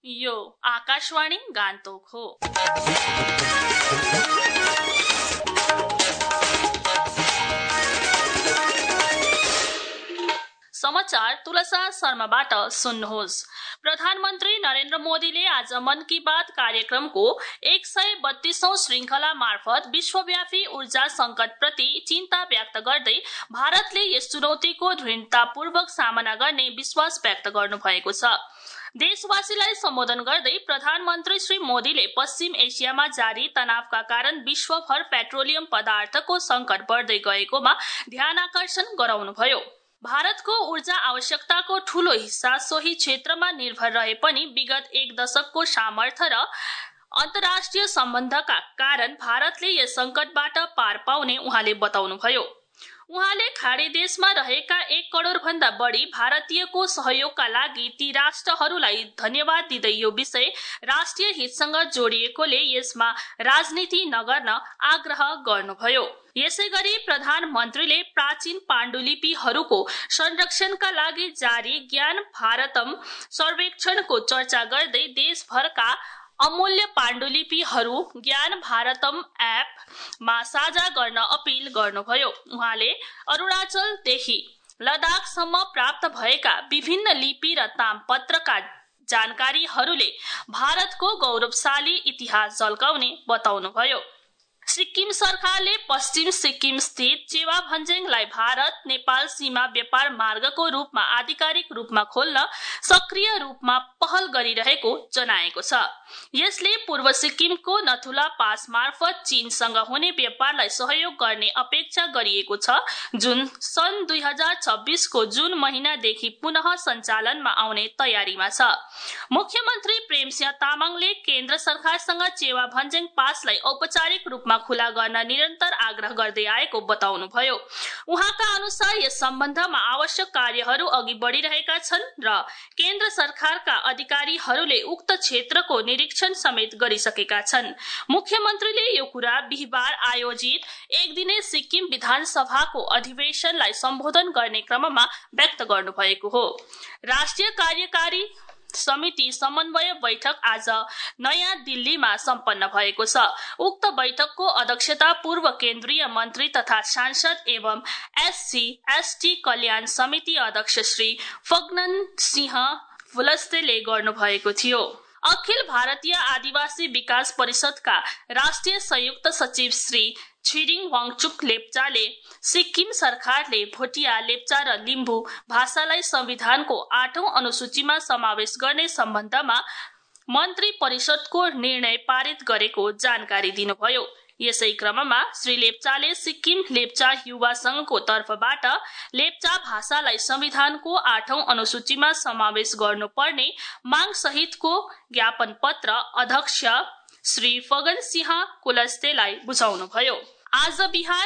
यो आकाशवाणी गान्तोक हो। समाचार तुलसा शर्माबाट सुन्नुहोस्। प्रधानमन्त्री नरेन्द्र मोदीले आज मन की बात कार्यक्रमको 132औं श्रृंखला मार्फत विश्वव्यापी ऊर्जा संकटप्रति चिन्ता व्यक्त गर्दै भारतले यस चुनौतीको दृढतापूर्वक सामना गर्ने विश्वास व्यक्त गर्नुभएको छ। देशवासीलाई सम्बोधन गर्दै प्रधानमन्त्री श्री मोदीले पश्चिम एसियामा जारी तनावका कारण विश्वभर पेट्रोलियम पदार्थको संकट बढ्दै गएकोमा ध्यानआकर्षण गराउनुभयो। भारतको ऊर्जा आवश्यकताको ठूलो हिस्सा सोही क्षेत्रमा निर्भर रहे पनि विगत एक दशकको सामर्थ्य र अन्तर्राष्ट्रिय सम्बन्धका कारण भारतले यस संकटबाट पार पाउने उहाँले बताउनुभयो। उहाँले खाडी देशमा रहेका 1 करोड भन्दा बढी भारतीयको सहयोगका लागि ती राष्ट्रहरूलाई धन्यवाद दिँदै यो विषय राष्ट्रिय हितसँग जोडिएकोले यसमा राजनीति नगर्न आग्रह गर्नुभयो। यसैगरी प्रधानमन्त्रीले प्राचीन पाण्डुलिपिहरूको संरक्षणका लागि जारी ज्ञान भारतम सर्वेक्षणको चर्चा गर्दै देशभरका अमूल्य पाण्डुलिपिहरू ज्ञान भारतम एपमा साझा गर्न अपील गर्नुभयो। उहाँले अरुणाचलदेखि लद्दाखसम्म प्राप्त भएका विभिन्न लिपि र तामपत्रका जानकारीहरूले भारतको गौरवशाली इतिहास झल्काउने बताउनुभयो। सिक्किम सरकारले पश्चिम सिक्किम स्थित चेवा भन्ज्याङलाई भारत नेपाल सीमा व्यापार मार्गको रूपमा आधिकारिक रूपमा खोल्न सक्रिय रूपमा पहल गरिरहेको जनाएको छ। यसले पूर्व सिक्किमको नथुला पास मार्फत चीनसँग हुने व्यापारलाई सहयोग गर्ने अपेक्षा गरिएको छ, जुन सन् 2026 को जुन महिनादेखि पुनः सञ्चालनमा आउने तयारीमा छ। मुख्यमन्त्री प्रेमसिंह तामाङले केन्द्र सरकारसँग चेवा भन्ज्याङ पासलाई औपचारिक रूपमा खुला गर्न निरन्तर आग्रह गर्दै आएको बताउनुभयो। उहाँका अनुसार यस सम्बन्धमा आवश्यक कार्यहरू अघि बढिरहेका छन् र केन्द्र सरकारका अधिकारीहरूले उक्त क्षेत्रको निरीक्षण समेत गरिसकेका छन्। मुख्यमन्त्रीले यो कुरा बिहीबार आयोजित एक दिने सिक्किम विधानसभाको अधिवेशनलाई सम्बोधन गर्ने क्रममा व्यक्त गर्नुभएको हो। राष्ट्रिय कार्यकारी समिति समन्वय बैठक आज नयाँ दिल्लीमा सम्पन्न भएको छ। उक्त बैठकको अध्यक्षता पूर्व केन्द्रीय मन्त्री तथा सांसद एवं SC/ST कल्याण समिति अध्यक्ष श्री फग्गन सिंह फुलस्तेले गर्नुभएको थियो। अखिल भारतीय आदिवासी विकास परिषदका राष्ट्रिय संयुक्त सचिव श्री छिरिङ वाङचुक लेप्चाले सिक्किम सरकारले भोटिया, लेप्चा र लिम्बू भाषालाई संविधानको 8औं अनुसूचीमा समावेश गर्ने सम्बन्धमा मन्त्री परिषदको निर्णय पारित गरेको जानकारी दिनुभयो। यसै क्रममा श्री लेप्चाले सिक्किम लेप्चा युवा संघको तर्फबाट लेप्चा भाषालाई संविधानको 8औं अनुसूचीमा समावेश गर्नुपर्ने माग सहितको ज्ञापन पत्र अध्यक्ष श्री फग्गन सिंह कुलस्तेलाई बुझाउनुभयो। आज बिहान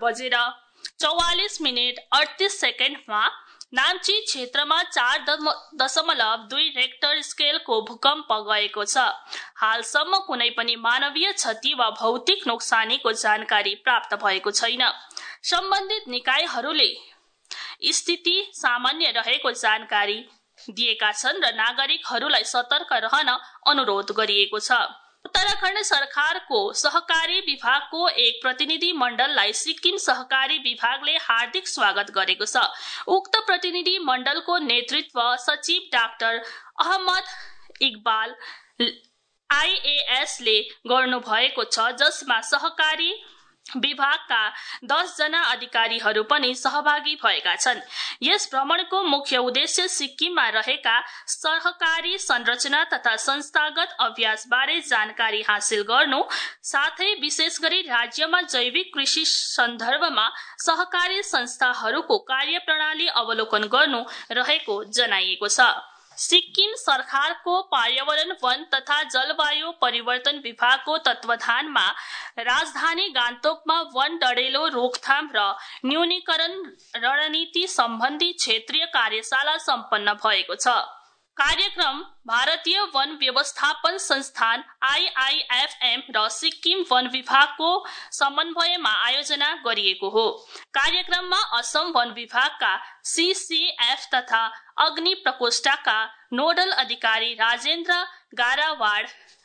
8:44:38 नाम्ची क्षेत्रमा 4.2 रेक्टर स्केलको भूकम्प गएको छ। हालसम्म कुनै पनि मानवीय क्षति वा भौतिक नोक्सानीको जानकारी प्राप्त भएको छैन। सम्बन्धित निकायहरूले स्थिति सामान्य रहेको जानकारी दिएका छन् र नागरिकहरूलाई सतर्क रहन अनुरोध गरिएको छ। उत्तराखण्ड सरकारको सहकारी विभागको एक प्रतिनिधि मण्डललाई सिक्किम सहकारी विभागले हार्दिक स्वागत गरेको छ। उक्त प्रतिनिधि मण्डलको नेतृत्व सचिव डाक्टर अहमद इकबाल IAS ले गर्नुभएको छ, जसमा सहकारी विभागका 10 जना अधिकारीहरू पनि सहभागी भएका छन्। यस भ्रमणको मुख्य उद्देश्य सिक्किममा रहेका सहकारी संरचना तथा संस्थागत अभ्यास बारे जानकारी हासिल गर्नु, साथै विशेष गरी राज्यमा जैविक कृषि सन्दर्भमा सहकारी संस्थाहरूको कार्यप्रणाली अवलोकन गर्नु रहेको जनाइएको छ। सिक्किम सरकारको पर्यावरण, वन तथा जलवायु परिवर्तन विभागको तत्वावधानमा राजधानी गान्तोकमा वन डढेलो रोकथाम र न्यूनीकरण रणनीति सम्बन्धी क्षेत्रीय कार्यशाला सम्पन्न भएको छ। कार्यक्रम भारतीय वन व्यवस्थापन संस्थान IIFM र सिक्किम वन विभागको समन्वयमा आयोजना गरिएको हो। कार्यक्रममा असम वन विभागका CCF तथा अग्नि प्रकोष्ठका नोडल अधिकारी राजेन्द्र गारावाड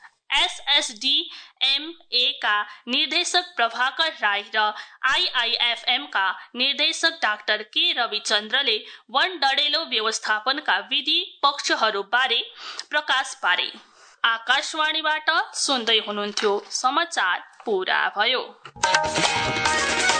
SSDMA का निर्देशक प्रभाकर राई र IIFM का निर्देशक डाक्टर के रविचन्द्रले वन डडेलो व्यवस्थापनका विधि पक्षहरूबारे प्रकाश पारे। आकाशवाणीबाट सुन्दै हुनुहुन्थ्यो समाचार पूरा भयो।